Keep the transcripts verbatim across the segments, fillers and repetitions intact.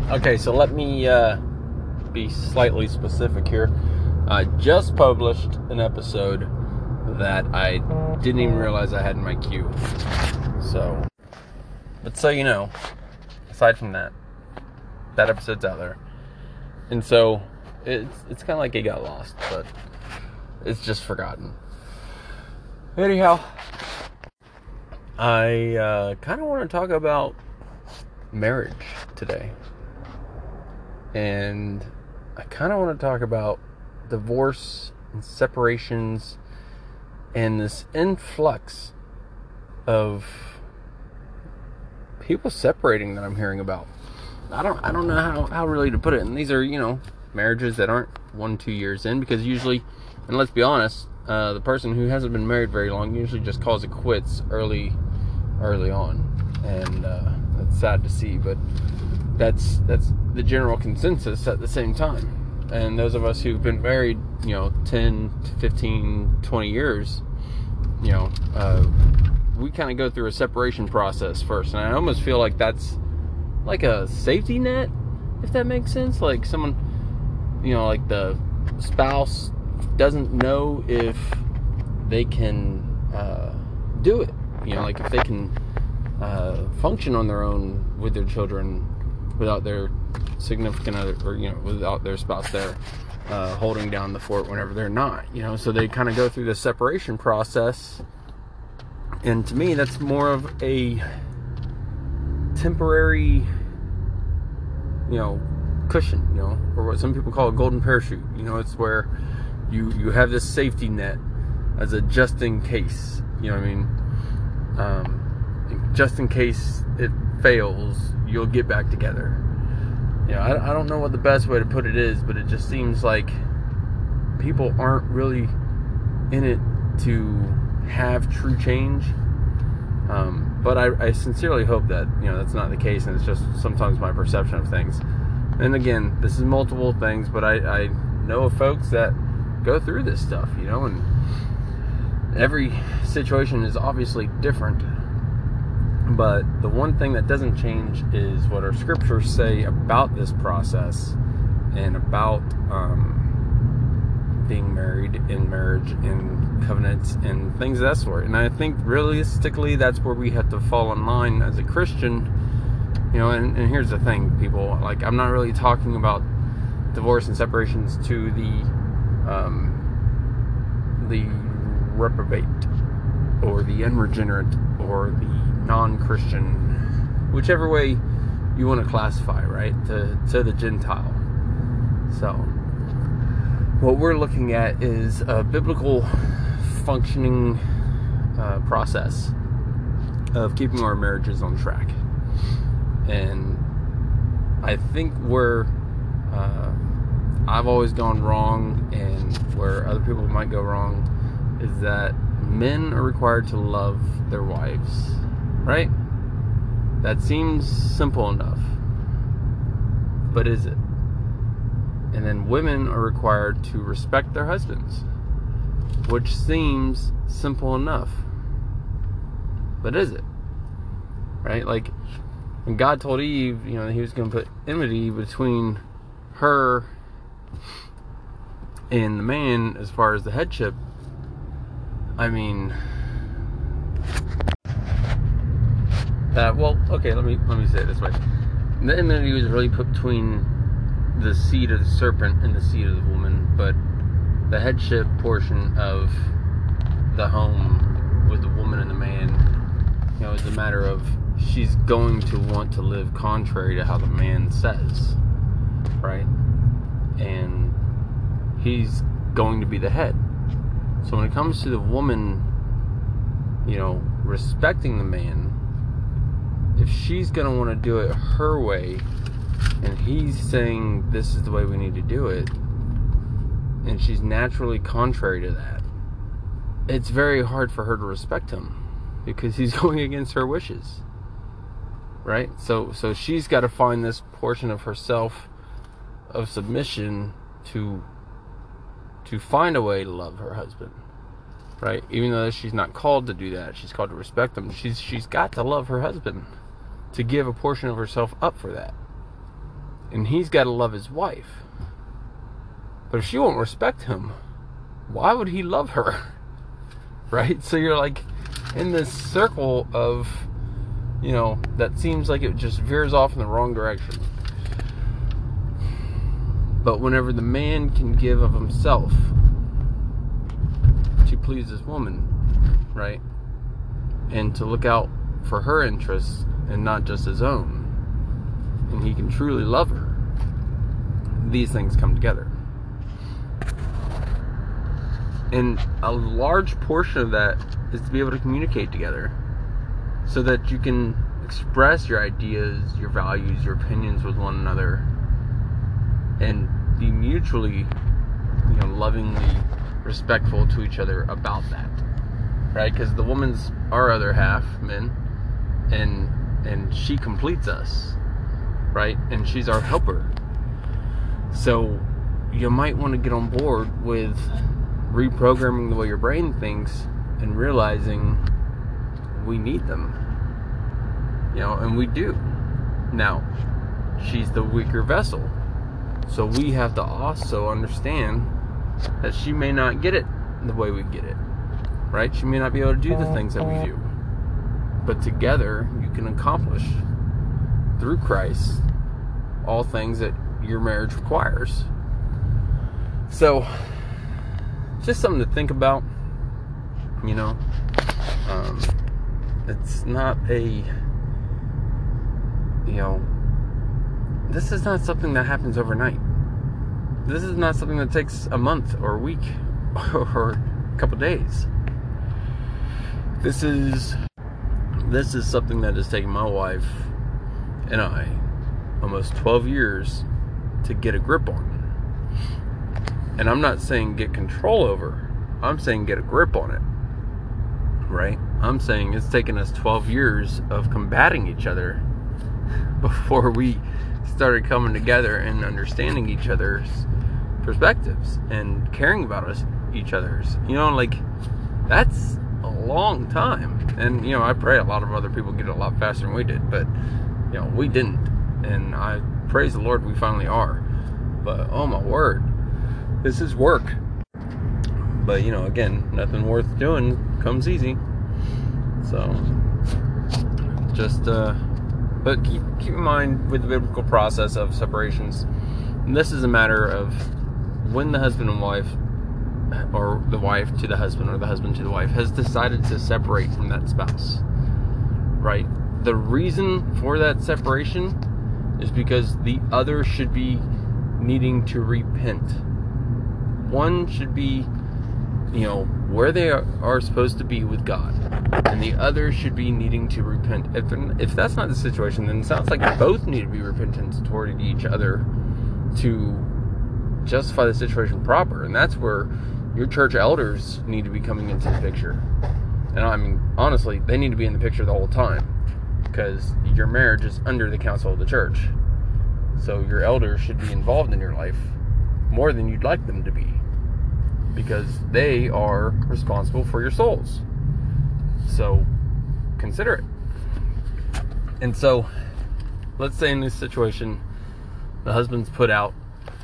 Okay, so let me uh, be slightly specific here. I just published an episode that I didn't even realize I had in my queue. So, but so you know, aside from that, that episode's out there. And so, it's it's kind of like it got lost, but it's just forgotten. Anyhow, I uh, kind of want to talk about marriage today. And I kind of want to talk about divorce and separations and this influx of people separating that I'm hearing about. I don't I don't know how, how really to put it. And these are, you know, marriages that aren't one, two years in, because usually, and let's be honest, uh, the person who hasn't been married very long usually just calls it quits early early on. And uh, that's sad to see, but that's that's the general consensus at the same time. And those of us who've been married, you know, ten, fifteen, twenty years, you know, uh, we kind of go through a separation process first. And I almost feel like that's like a safety net, if that makes sense. Like someone, you know, like the spouse doesn't know if they can uh, do it. You know, like if they can uh, function on their own with their children without their significant other, or, you know, without their spouse there uh, holding down the fort whenever they're not, you know. So they kind of go through the separation process. And to me, that's more of a temporary, you know, cushion, you know, or what some people call a golden parachute. You know, it's where you, you have this safety net as a just in case, you know what I mean? Um, just in case it fails, you'll get back together. You know, I, I don't know what the best way to put it is, but it just seems like people aren't really in it to have true change. Um, but I, I sincerely hope that, you know, that's not the case, and it's just sometimes my perception of things. And again, this is multiple things, but I, I know of folks that go through this stuff, you know, and every situation is obviously different. But the one thing that doesn't change is what our scriptures say about this process and about um, being married in marriage and covenants and things of that sort. And I think realistically that's where we have to fall in line as a Christian. You know, and, and here's the thing, people. Like, I'm not really talking about divorce and separations to the um, the reprobate or the unregenerate or the non-Christian, whichever way you want to classify, right, to, to the Gentile. So what we're looking at is a biblical functioning uh, process of keeping our marriages on track. And I think where uh, I've always gone wrong, and where other people might go wrong, is that men are required to love their wives. Right? That seems simple enough. But is it? And then women are required to respect their husbands, which seems simple enough. But is it? Right? Like, when God told Eve, you know, that he was going to put enmity between her and the man as far as the headship, I mean, Uh, well, okay, let me let me say it this way. The enmity was really put between the seed of the serpent and the seed of the woman, but the headship portion of the home with the woman and the man, you know, is a matter of she's going to want to live contrary to how the man says, right? And he's going to be the head. So when it comes to the woman, you know, respecting the man, if she's going to want to do it her way, and he's saying this is the way we need to do it, and she's naturally contrary to that, it's very hard for her to respect him, because he's going against her wishes, right? So so she's got to find this portion of herself of submission to to find a way to love her husband, right? Even though she's not called to do that, she's called to respect him. She's she's got to love her husband, to give a portion of herself up for that. And he's got to love his wife. But if she won't respect him, why would he love her? Right? So you're like in this circle of, you know, that seems like it just veers off in the wrong direction. But whenever the man can give of himself to please his woman, right? And to look out for her interests and not just his own, and he can truly love her, these things come together. And a large portion of that is to be able to communicate together so that you can express your ideas, your values, your opinions with one another and be mutually, you know, lovingly respectful to each other about that, right? Because the woman's our other half, men, and and she completes us, right? And she's our helper. So you might want to get on board with reprogramming the way your brain thinks and realizing we need them, you know, and we do. Now, she's the weaker vessel, so we have to also understand that she may not get it the way we get it, right? She may not be able to do the things that we do, but together you can accomplish through Christ all things that your marriage requires. So just something to think about, you know. Um, it's not a, you know, this is not something that happens overnight. This is not something that takes a month or a week or a couple days. This is, this is something that has taken my wife and I almost twelve years to get a grip on. And I'm not saying get control over. I'm saying get a grip on it. Right? I'm saying it's taken us twelve years of combating each other before we started coming together and understanding each other's perspectives and caring about us, each other's. You know, like, that's a long time. And, you know, I pray a lot of other people get it a lot faster than we did. But, you know, we didn't. And I praise the Lord we finally are. But, oh my word. This is work. But, you know, again, nothing worth doing comes easy. So, just, uh, but keep, keep in mind with the biblical process of separations, this is a matter of when the husband and wife, or the wife to the husband, or the husband to the wife, has decided to separate from that spouse, right? The reason for that separation is because the other should be needing to repent. One should be, you know, where they are, are supposed to be with God, and the other should be needing to repent. If if that's not the situation, then it sounds like both need to be repentant toward each other to justify the situation proper, and that's where your church elders need to be coming into the picture. And I mean, honestly, they need to be in the picture the whole time, because your marriage is under the counsel of the church. So your elders should be involved in your life more than you'd like them to be, because they are responsible for your souls. So consider it. And so let's say in this situation, the husband's put out,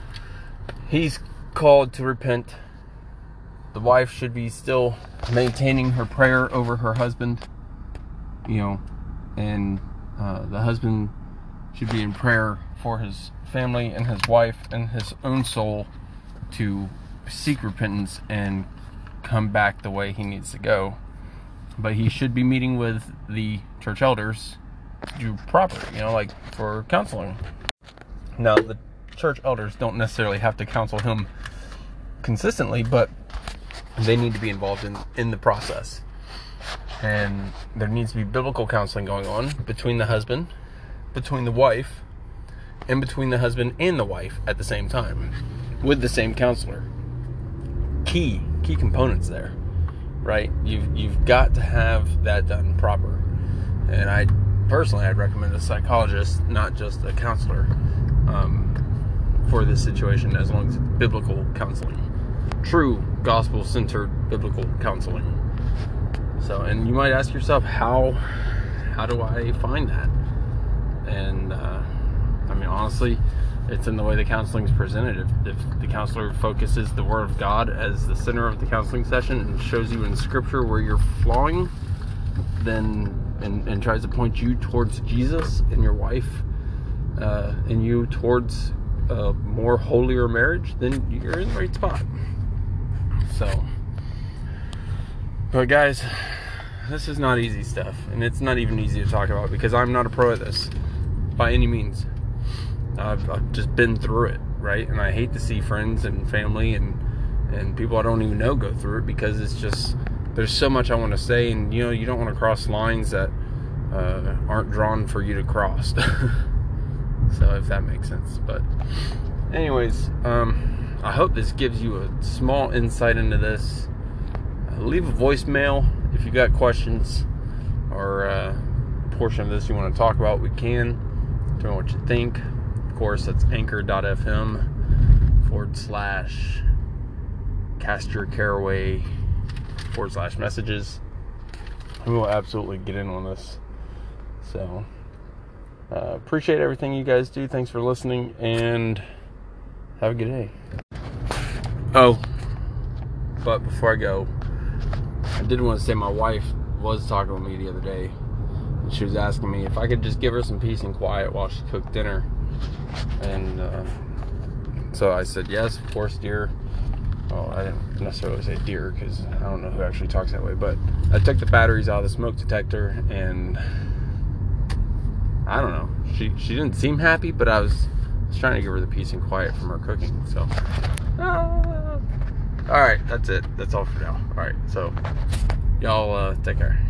he's called to repent. The wife should be still maintaining her prayer over her husband, you know, and uh, the husband should be in prayer for his family and his wife and his own soul to seek repentance and come back the way he needs to go. But he should be meeting with the church elders to do proper, you know, like for counseling. Now, the church elders don't necessarily have to counsel him consistently, but they need to be involved in, in the process. And there needs to be biblical counseling going on between the husband, between the wife, and between the husband and the wife at the same time, with the same counselor. Key, key components there, right? You've, you've got to have that done proper. And I personally, I'd recommend a psychologist, not just a counselor, um, for this situation, as long as it's biblical counseling. True gospel-centered biblical counseling. So, and you might ask yourself, how how do I find that? And uh, I mean, honestly, It's in the way the counseling is presented. If, if the counselor focuses the Word of God as the center of the counseling session and shows you in Scripture where you're flawing, then and, and tries to point you towards Jesus and your wife, uh, and you towards a more holier marriage, then you're in the right spot. So, but guys, this is not easy stuff, and it's not even easy to talk about because I'm not a pro at this by any means. I've, I've just been through it, right? And I hate to see friends and family and and people I don't even know go through it, because it's just, there's so much I want to say, and you know, you don't want to cross lines that uh, aren't drawn for you to cross. So if that makes sense. But anyways, um, I hope this gives you a small insight into this. Uh, leave a voicemail if you got questions or uh, a portion of this you want to talk about. We can. Tell me what you think. Of course, that's anchor.fm forward slash Castor Caraway forward slash messages. We will absolutely get in on this. So, uh, appreciate everything you guys do. Thanks for listening, and have a good day. Oh, but before I go, I did want to say my wife was talking with me the other day. She was asking me if I could just give her some peace and quiet while she cooked dinner. And uh, so I said, yes, of course, dear. Well, I didn't necessarily say dear because I don't know who actually talks that way. But I took the batteries out of the smoke detector, and I don't know. She she didn't seem happy, but I was, was trying to give her the peace and quiet from her cooking. So, uh, all right, that's it. That's all for now. All right, so y'all uh, take care.